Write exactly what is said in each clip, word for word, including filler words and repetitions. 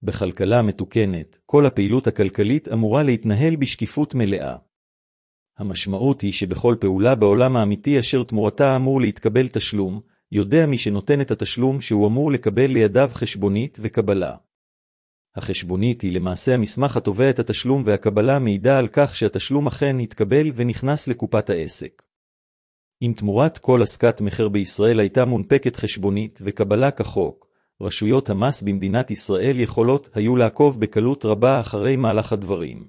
בכלכלה מתוקנת, כל הפעילות הכלכלית אמורה להתנהל בשקיפות מלאה. המשמעות היא שבכל פעולה בעולם האמיתי אשר תמורתה אמור להתקבל תשלום, יודע מי שנותן את התשלום שהוא אמור לקבל לידיו חשבונית וקבלה. החשבונית היא למעשה המסמך התובע את התשלום, והקבלה מעידה על כך שהתשלום אכן התקבל ונכנס לקופת העסק. אם תמורת כל עסקת מחיר בישראל הייתה מונפקת חשבונית וקבלה כחוק, רשויות המס במדינת ישראל יכולות היו לעקוב בקלות רבה אחרי מהלך הדברים.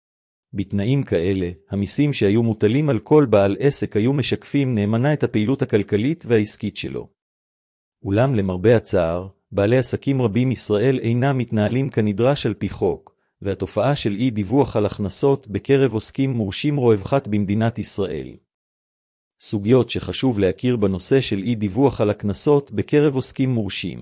בתנאים כאלה, המיסים שהיו מוטלים על כל בעל עסק היו משקפים נאמנה את הפעילות הכלכלית והעסקית שלו. אולם למרבה הצער, בעלי עסקים רבים ישראל אינם מתנהלים כנדרש על פי חוק, והתופעה של אי דיווח על הכנסות בקרב עוסקים מורשים רווחת במדינת ישראל. סוגיות שחשוב להכיר בנושא של אי דיווח על הכנסות בקרב עוסקים מורשים.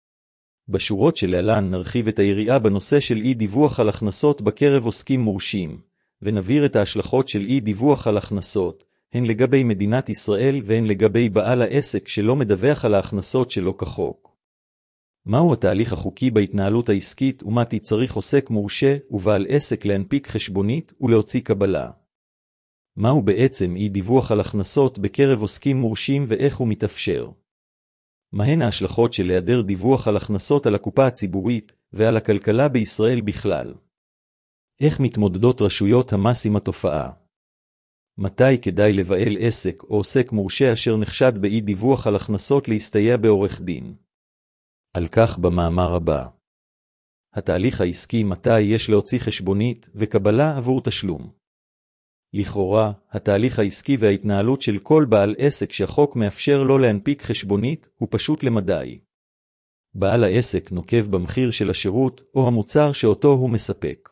בשורות שלהלן נרחיב את היריעה בנושא של אי דיווח על הכנסות בקרב עוסקים מורשים, ונבהיר את ההשלכות של אי דיווח על הכנסות, הן לגבי מדינת ישראל והן לגבי בעל העסק שלא מדווח על ההכנסות שלו כחוק. מהו התהליך החוקי בהתנהלות העסקית ומה צריך עוסק מורשה ובעל עסק להנפיק חשבונית ולהוציא קבלה? מהו בעצם אי דיווח על הכנסות בקרב עוסקים מורשים ואיך הוא מתאפשר? מהן ההשלכות של היעדר דיווח על הכנסות על הקופה הציבורית ועל הכלכלה בישראל בכלל? איך מתמודדות רשויות המס עם התופעה? מתי כדאי לבעל עסק או עוסק מורשה אשר נחשד באי דיווח על הכנסות להסתייע בעורך דין? על כך במאמר הבא. התהליך העסקי, מתי יש להוציא חשבונית וקבלה עבור תשלום. לכאורה, התהליך העסקי וההתנהלות של כל בעל עסק שהחוק מאפשר לו להנפיק חשבונית הוא פשוט למדי. בעל העסק נוקב במחיר של השירות או המוצר שאותו הוא מספק.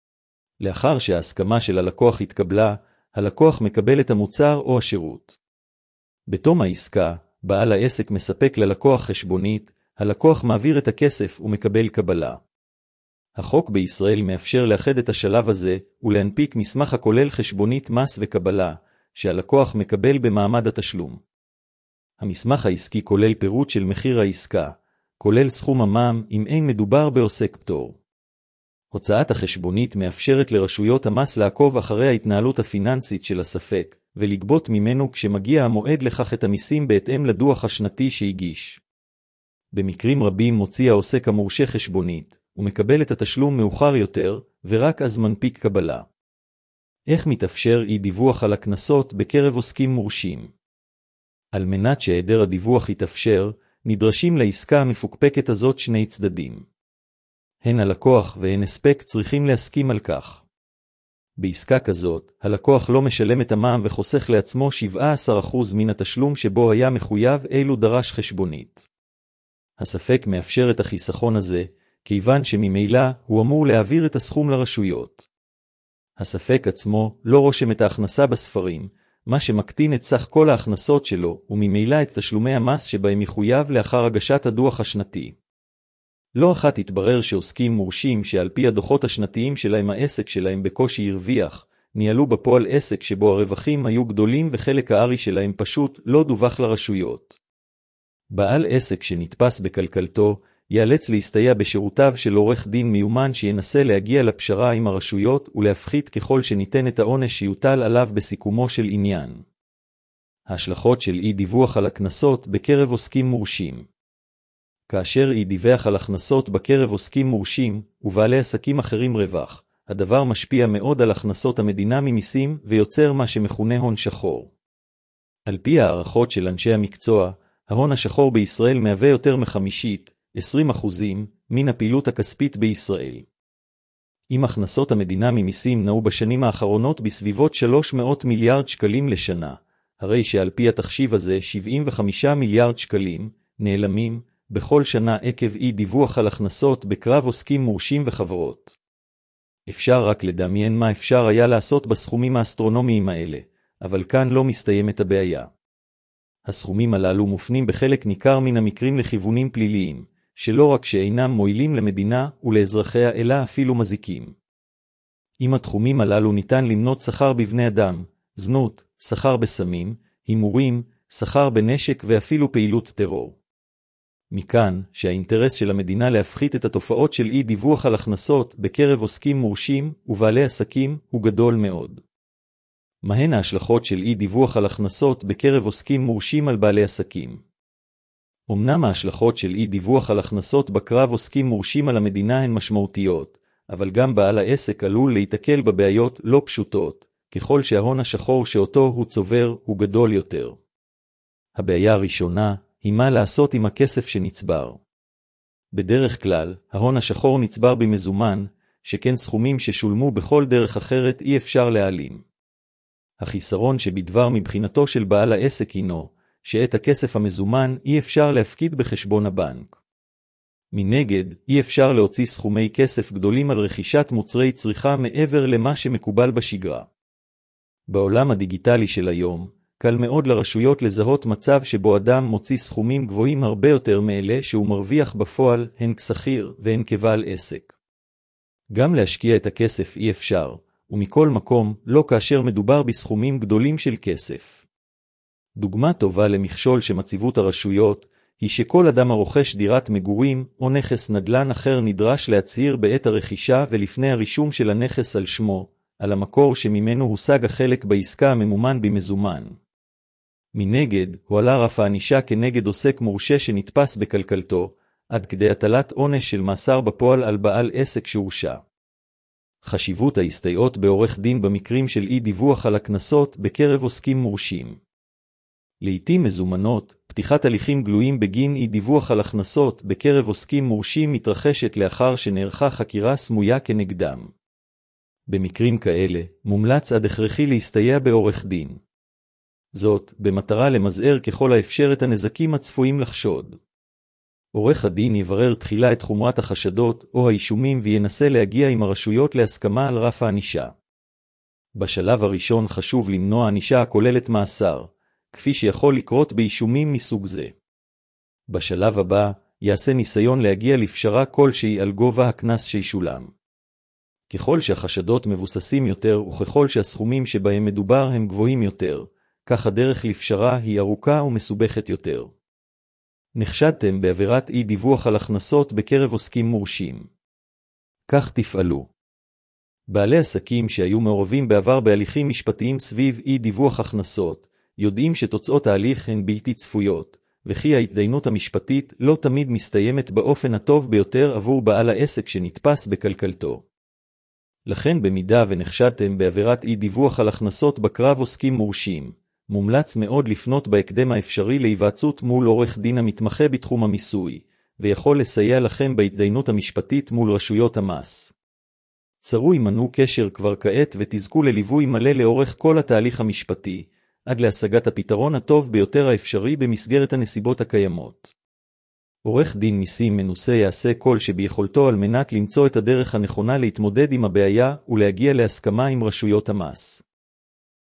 לאחר שההסכמה של הלקוח התקבלה, הלקוח מקבל את המוצר או השירות. בתום העסקה, בעל העסק מספק ללקוח חשבונית, הלקוח מעביר את הכסף ומקבל קבלה. החוק בישראל מאפשר לאחד את השלב הזה ולהנפיק מסמך הכולל חשבונית מס וקבלה, שהלקוח מקבל במעמד התשלום. המסמך העסקי כולל פירוט של מחיר העסקה, כולל סכום המע"מ אם אין מדובר בעוסק פטור. הוצאת החשבונית מאפשרת לרשויות המס לעקוב אחרי ההתנהלות הפיננסית של הספק, ולגבות ממנו כשמגיע המועד לכך את המיסים בהתאם לדוח השנתי שהגיש. במקרים רבים מוציא העוסק המורשה חשבונית, ומקבל את התשלום מאוחר יותר, ורק אז מנפיק קבלה. איך מתאפשר אי דיווח על הכנסות בקרב עוסקים מורשים? על מנת שהיעדר הדיווח יתאפשר, נדרשים לעסקה המפוקפקת הזאת שני צדדים. הן הלקוח והן הספק צריכים להסכים על כך. בעסקה כזאת, הלקוח לא משלם את המע"מ וחוסך לעצמו שבעה עשר אחוז מן התשלום שבו היה מחויב אילו דרש חשבונית. הספק מאפשר את החיסכון הזה, כיוון שממילא הוא אמור להעביר את הסכום לרשויות. הספק עצמו לא רושם את ההכנסה בספרים, מה שמקטין את סך כל ההכנסות שלו, וממילא את תשלומי המס שבהם מחויב לאחר הגשת הדוח השנתי. לא אחת התברר שעוסקים מורשים שעל פי הדוחות השנתיים שלהם העסק שלהם בקושי הרוויח, ניהלו בפועל עסק שבו הרווחים היו גדולים וחלק הארי שלהם פשוט לא דווח לרשויות. בעל עסק שנתפס בכלכלתו, ייאלץ להסתייע בשירותיו של עורך דין מיומן שינסה להגיע לפשרה עם הרשויות ולהפחית ככל שניתן את העונש שיוטל עליו בסיכומו של עניין. ההשלכות של אי דיווח על הכנסות בקרב עוסקים מורשים. כאשר אי דיווח על הכנסות בקרב עוסקים מורשים ובעלי עסקים אחרים רווח, הדבר משפיע מאוד על הכנסות המדינה ממיסים ויוצר מה שמכונה הון שחור. על פי הערכות של אנשי המקצוע, ההון השחור בישראל מהווה יותר מחמישית, עשרים אחוזים, מן הפעילות הכספית בישראל. אם הכנסות המדינה ממיסים נעו בשנים האחרונות בסביבות שלוש מאות מיליארד שקלים לשנה, הרי שעל פי התחשיב הזה שבעים וחמישה מיליארד שקלים נעלמים בכל שנה עקב אי דיווח על הכנסות בקרב עוסקים מורשים וחברות. אפשר רק לדמיין מה אפשר היה לעשות בסכומים האסטרונומיים האלה, אבל כאן לא מסתיימת הבעיה. הסכומים הללו מופנים בחלק ניכר מן המקרים לכיוונים פליליים, שלא רק שאינם מועילים למדינה ולאזרחיה אלא אפילו מזיקים. עם התחומים הללו ניתן למנות שכר בבני אדם, זנות, שכר בסמים, הימורים, שכר בנשק ואפילו פעילות טרור. מכאן שהאינטרס של המדינה להפחית את התופעות של אי דיווח על הכנסות בקרב עוסקים מורשים ובעלי עסקים הוא גדול מאוד. מהן ההשלכות של אי דיווח על הכנסות בקרב עוסקים מורשים על בעלי עסקים? אמנם ההשלכות של אי דיווח על הכנסות בקרב עוסקים מורשים על המדינה הן משמעותיות, אבל גם בעל העסק עלול להיתקל בבעיות לא פשוטות, ככל שההון השחור שאותו הוא צובר הוא גדול יותר. הבעיה הראשונה היא מה לעשות עם הכסף שנצבר. בדרך כלל, ההון השחור נצבר במזומן, שכן סכומים ששולמו בכל דרך אחרת אי אפשר להעלים. החיסרון שבדבר מבחינתו של בעל העסק הינו, שאת הכסף המזומן אי אפשר להפקיד בחשבון הבנק. מנגד, אי אפשר להוציא סכומי כסף גדולים על רכישת מוצרי צריכה מעבר למה שמקובל בשגרה. בעולם הדיגיטלי של היום, קל מאוד לרשויות לזהות מצב שבו אדם מוציא סכומים גבוהים הרבה יותר מאלה שהוא מרוויח בפועל, הן כשכיר והן כבעל עסק. גם להשקיע את הכסף אי אפשר, ומכל מקום לא כאשר מדובר בסכומים גדולים של כסף. דוגמה טובה למכשול שמציבות הרשויות, היא שכל אדם הרוכש דירת מגורים או נכס נדל"ן אחר נדרש להצהיר בעת הרכישה ולפני הרישום של הנכס על שמו, על המקור שממנו הושג החלק בעסקה הממומן במזומן. מנגד, הועלה רף הענישה כנגד עוסק מורשה שנתפס בכלכלתו, עד כדי הטלת עונש של מאסר בפועל על בעל עסק שהורשע. חשיבות ההסתייעות בעורך דין במקרים של אי דיווח על הכנסות בקרב עוסקים מורשים. לעתים מזומנות, פתיחת הליכים גלויים בגין אי דיווח על הכנסות בקרב עוסקים מורשים מתרחשת לאחר שנערכה חקירה סמויה כנגדם. במקרים כאלה, מומלץ עד הכרחי להסתייע בעורך דין. זאת, במטרה למזער ככל האפשר את הנזקים הצפויים לחשוד. עורך הדין יברר תחילה את חומרת החשדות או האישומים וינסה להגיע עם הרשויות להסכמה על רף הענישה. בשלב הראשון חשוב למנוע ענישה הכוללת מאסר, כפי שיכול לקרות באישומים מסוג זה. בשלב הבא, יעשה ניסיון להגיע לפשרה כלשהי על גובה הקנס שישולם. ככל שהחשדות מבוססים יותר וככל שהסכומים שבהם מדובר הם גבוהים יותר, כך הדרך לפשרה היא ארוכה ומסובכת יותר. נחשדתם בעבירת אי דיווח על הכנסות בקרב עוסקים מורשים. כך תפעלו. בעלי עסקים שהיו מעורבים בעבר בהליכים משפטיים סביב אי דיווח הכנסות, יודעים שתוצאות ההליך הן בלתי צפויות, וכי ההתדיינות המשפטית לא תמיד מסתיימת באופן הטוב ביותר עבור בעל העסק שנתפס בכלכלתו. לכן במידה ונחשדתם בעבירת אי דיווח על הכנסות בקרב עוסקים מורשים, מומלץ מאוד לפנות בהקדם האפשרי להיוועצות מול עורך דין המתמחה בתחום המיסוי, ויכול לסייע לכם בהתדיינות המשפטית מול רשויות המס. צרו עמנו קשר כבר כעת ותזכו לליווי מלא לאורך כל התהליך המשפטי, עד להשגת הפתרון הטוב ביותר האפשרי במסגרת הנסיבות הקיימות. עורך דין מיסים מנוסה יעשה כל שביכולתו על מנת למצוא את הדרך הנכונה להתמודד עם הבעיה ולהגיע להסכמה עם רשויות המס.